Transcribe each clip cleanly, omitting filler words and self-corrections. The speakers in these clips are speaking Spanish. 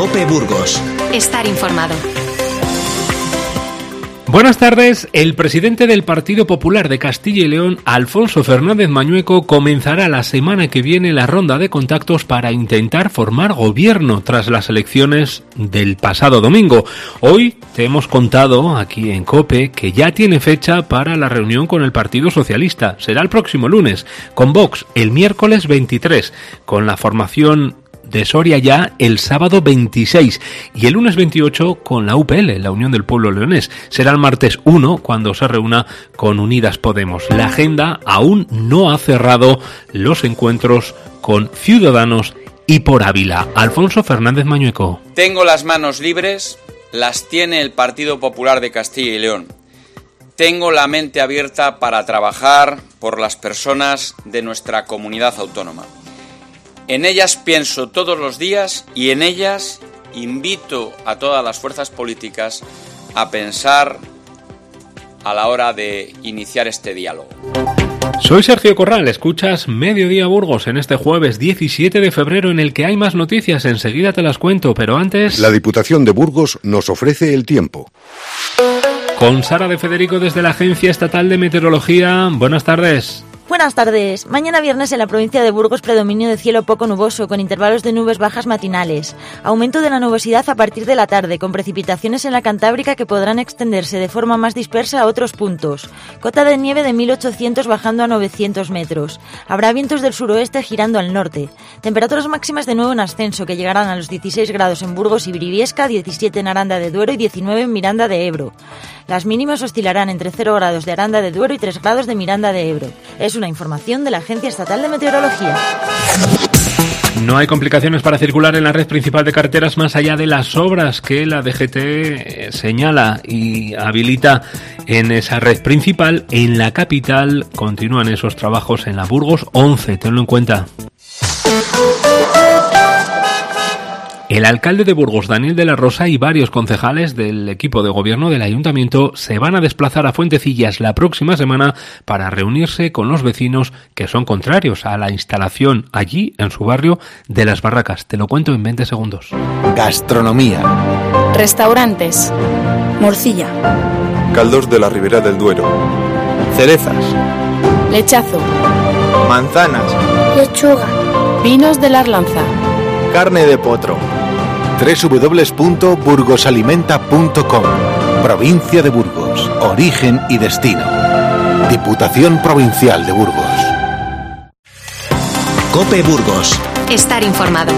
COPE Burgos. Estar informado. Buenas tardes. El presidente del Partido Popular de Castilla y León, Alfonso Fernández Mañueco, comenzará la semana que viene la ronda de contactos para intentar formar gobierno tras las elecciones del pasado domingo. Hoy te hemos contado aquí en COPE que ya tiene fecha para la reunión con el Partido Socialista. Será el próximo lunes, con Vox el miércoles 23, con la formación de Soria ya el sábado 26 y el lunes 28 con la UPL, la Unión del Pueblo Leonés. Será el martes 1 cuando se reúna con Unidas Podemos. La agenda aún no ha cerrado los encuentros con Ciudadanos y por Ávila. Alfonso Fernández Mañueco. Tengo las manos libres, las tiene el Partido Popular de Castilla y León. Tengo la mente abierta para trabajar por las personas de nuestra comunidad autónoma. En ellas pienso todos los días y en ellas invito a todas las fuerzas políticas a pensar a la hora de iniciar este diálogo. Soy Sergio Corral, escuchas Mediodía Burgos en este jueves 17 de febrero en el que hay más noticias, enseguida te las cuento, pero antes... La Diputación de Burgos nos ofrece el tiempo. Con Sara de Federico desde la Agencia Estatal de Meteorología, buenas tardes. Buenas tardes. Mañana viernes en la provincia de Burgos predominio de cielo poco nuboso, con intervalos de nubes bajas matinales. Aumento de la nubosidad a partir de la tarde, con precipitaciones en la Cantábrica que podrán extenderse de forma más dispersa a otros puntos. Cota de nieve de 1800 bajando a 900 metros. Habrá vientos del suroeste girando al norte. Temperaturas máximas de nuevo en ascenso, que llegarán a los 16 grados en Burgos y Briviesca, 17 en Aranda de Duero y 19 en Miranda de Ebro. Las mínimas oscilarán entre 0 grados de Aranda de Duero y 3 grados de Miranda de Ebro. Es una información de la Agencia Estatal de Meteorología. No hay complicaciones para circular en la red principal de carreteras más allá de las obras que la DGT señala y habilita en esa red principal. En la capital continúan esos trabajos en la Burgos 11, tenlo en cuenta. El alcalde de Burgos, Daniel de la Rosa, y varios concejales del equipo de gobierno del ayuntamiento se van a desplazar a Fuentecillas la próxima semana para reunirse con los vecinos que son contrarios a la instalación allí, en su barrio, de las barracas. Te lo cuento en 20 segundos. Gastronomía. Restaurantes. Morcilla. Caldos de la Ribera del Duero. Cerezas. Lechazo. Manzanas. Lechuga. Vinos de la Arlanza. Carne de potro. www.burgosalimenta.com. Provincia de Burgos. Origen y destino. Diputación Provincial de Burgos. COPE Burgos. Estar informado.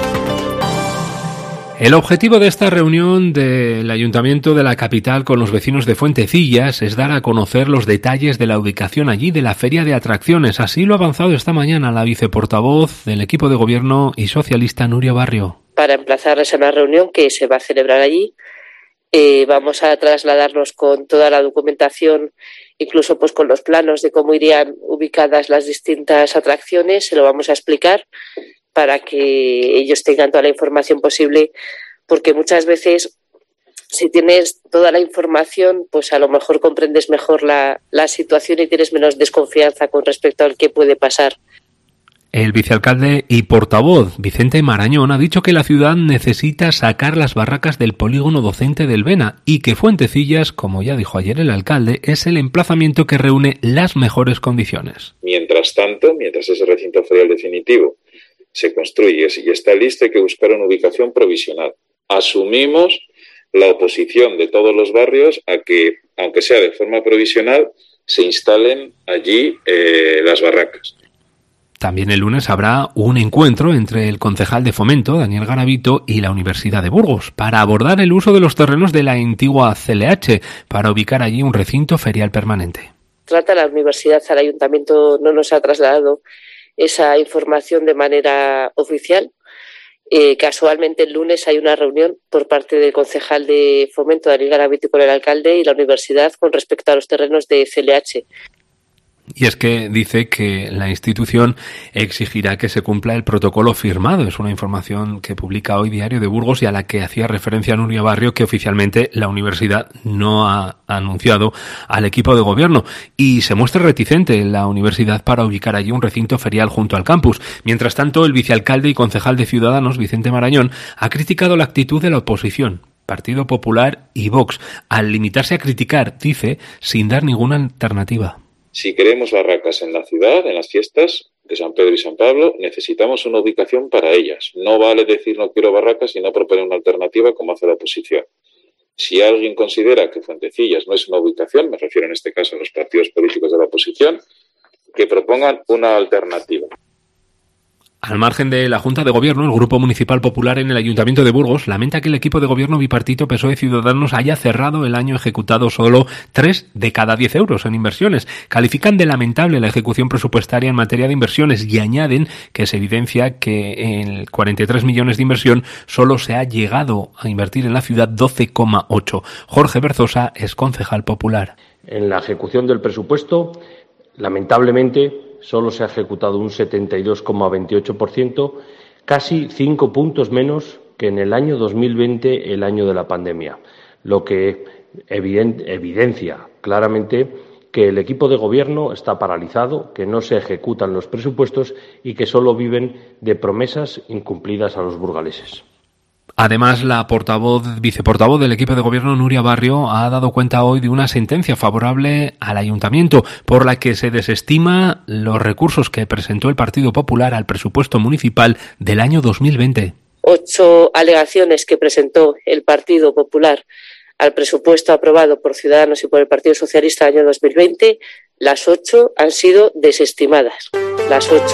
El objetivo de esta reunión del Ayuntamiento de la capital con los vecinos de Fuentecillas es dar a conocer los detalles de la ubicación allí de la feria de atracciones. Así lo ha avanzado esta mañana la viceportavoz del equipo de gobierno y socialista Nuria Barrio. Para emplazarles a una reunión que se va a celebrar allí, vamos a trasladarnos con toda la documentación, incluso pues con los planos de cómo irían ubicadas las distintas atracciones, se lo vamos a explicar para que ellos tengan toda la información posible, porque muchas veces si tienes toda la información, pues a lo mejor comprendes mejor la situación y tienes menos desconfianza con respecto al que puede pasar. El vicealcalde y portavoz Vicente Marañón ha dicho que la ciudad necesita sacar las barracas del polígono docente del Bena y que Fuentecillas, como ya dijo ayer el alcalde, es el emplazamiento que reúne las mejores condiciones. Mientras tanto, mientras ese recinto ferial definitivo se construye y está listo, hay que buscar una ubicación provisional. Asumimos la oposición de todos los barrios a que, aunque sea de forma provisional, se instalen allí las barracas. También el lunes habrá un encuentro entre el concejal de Fomento, Daniel Garavito, y la Universidad de Burgos para abordar el uso de los terrenos de la antigua CLH para ubicar allí un recinto ferial permanente. Trata la universidad, al ayuntamiento no nos ha trasladado esa información de manera oficial. Casualmente el lunes hay una reunión por parte del concejal de Fomento, Daniel Garavito, con el alcalde y la universidad con respecto a los terrenos de CLH. Y es que dice que la institución exigirá que se cumpla el protocolo firmado. Es una información que publica hoy Diario de Burgos y a la que hacía referencia Nuria Barrio, que oficialmente la universidad no ha anunciado al equipo de gobierno. Y se muestra reticente la universidad para ubicar allí un recinto ferial junto al campus. Mientras tanto, el vicealcalde y concejal de Ciudadanos, Vicente Marañón, ha criticado la actitud de la oposición, Partido Popular y Vox, al limitarse a criticar, dice, sin dar ninguna alternativa. Si queremos barracas en la ciudad, en las fiestas de San Pedro y San Pablo, necesitamos una ubicación para ellas. No vale decir no quiero barracas y no proponer una alternativa como hace la oposición. Si alguien considera que Fuentecillas no es una ubicación, me refiero en este caso a los partidos políticos de la oposición, que propongan una alternativa. Al margen de la Junta de Gobierno, el Grupo Municipal Popular en el Ayuntamiento de Burgos lamenta que el equipo de gobierno bipartito PSOE-Ciudadanos haya cerrado el año ejecutado solo 3 de cada 10 euros en inversiones. Califican de lamentable la ejecución presupuestaria en materia de inversiones y añaden que se evidencia que en 43 millones de inversión solo se ha llegado a invertir en la ciudad 12,8. Jorge Berzosa es concejal popular. En la ejecución del presupuesto, lamentablemente, solo se ha ejecutado un 72,28%, casi 5 puntos menos que en el año 2020, el año de la pandemia, lo que evidencia claramente que el equipo de gobierno está paralizado, que no se ejecutan los presupuestos y que solo viven de promesas incumplidas a los burgaleses. Además, la viceportavoz del equipo de gobierno, Nuria Barrio, ha dado cuenta hoy de una sentencia favorable al ayuntamiento por la que se desestima los recursos que presentó el Partido Popular al presupuesto municipal del año 2020. 8 alegaciones que presentó el Partido Popular al presupuesto aprobado por Ciudadanos y por el Partido Socialista del año 2020, las 8 han sido desestimadas. Las 8.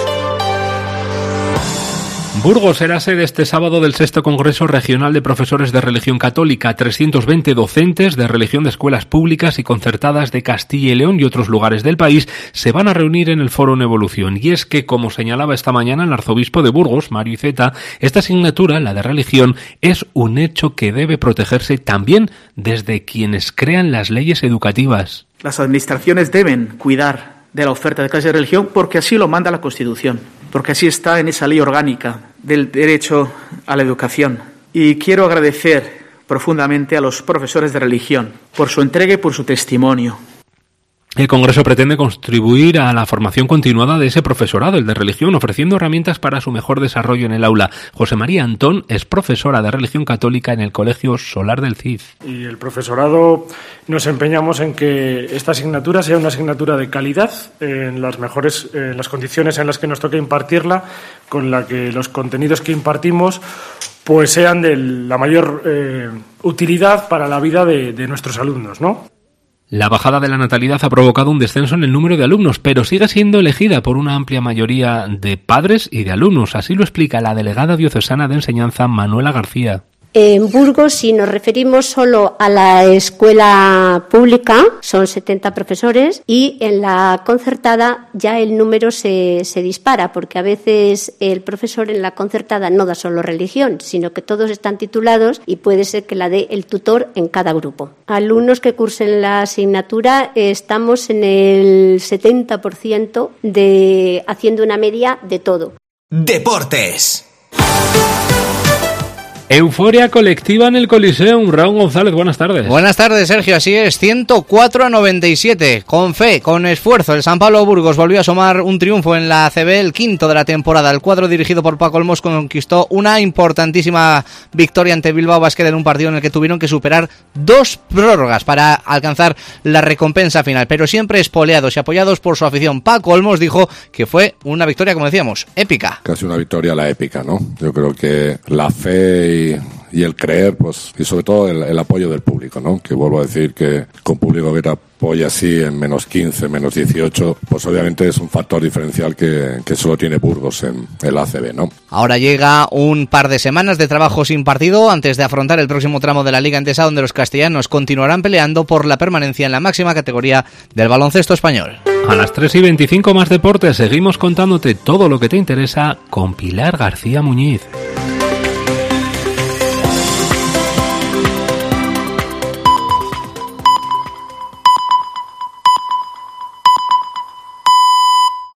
Burgos será sede este sábado del 6º Congreso Regional de Profesores de Religión Católica. 320 docentes de religión de escuelas públicas y concertadas de Castilla y León y otros lugares del país se van a reunir en el Foro en Evolución. Y es que, como señalaba esta mañana el arzobispo de Burgos, Mario Iceta, esta asignatura, la de religión, es un hecho que debe protegerse también desde quienes crean las leyes educativas. Las administraciones deben cuidar de la oferta de clases de religión porque así lo manda la Constitución, porque así está en esa ley orgánica del derecho a la educación. Y quiero agradecer profundamente a los profesores de religión por su entrega y por su testimonio. El Congreso pretende contribuir a la formación continuada de ese profesorado, el de religión, ofreciendo herramientas para su mejor desarrollo en el aula. José María Antón es profesora de religión católica en el Colegio Solar del Cid. Y el profesorado nos empeñamos en que esta asignatura sea una asignatura de calidad, en las mejores las condiciones en las que nos toque impartirla, con la que los contenidos que impartimos pues sean de la mayor utilidad para la vida de nuestros alumnos, ¿no? La bajada de la natalidad ha provocado un descenso en el número de alumnos, pero sigue siendo elegida por una amplia mayoría de padres y de alumnos. Así lo explica la delegada diocesana de enseñanza, Manuela García. En Burgos, si nos referimos solo a la escuela pública, son 70 profesores y en la concertada ya el número se dispara, porque a veces el profesor en la concertada no da solo religión, sino que todos están titulados y puede ser que la dé el tutor en cada grupo. Alumnos que cursen la asignatura, estamos en el 70% haciendo una media de todo. Deportes. Euforia colectiva en el Coliseum. Raúl González, buenas tardes. Buenas tardes, Sergio. Así es, 104-97. Con fe, con esfuerzo, el San Pablo Burgos volvió a asomar un triunfo en la ACB, el quinto de la temporada. El cuadro dirigido por Paco Olmos conquistó una importantísima victoria ante Bilbao Basket en un partido en el que tuvieron que superar 2 prórrogas para alcanzar la recompensa final, pero siempre espoleados y apoyados por su afición. Paco Olmos dijo que fue una victoria, como decíamos, épica. Casi una victoria a la épica, ¿no? Yo creo que la fe y el creer, pues, y sobre todo el apoyo del público, ¿no? Que vuelvo a decir que con público que te apoya así en -15, -18, pues obviamente es un factor diferencial que solo tiene Burgos en el ACB, ¿no? Ahora llega un par de semanas de trabajo sin partido antes de afrontar el próximo tramo de la Liga Endesa, donde los castellanos continuarán peleando por la permanencia en la máxima categoría del baloncesto español. A las 3:25 más deportes, seguimos contándote todo lo que te interesa con Pilar García Muñiz.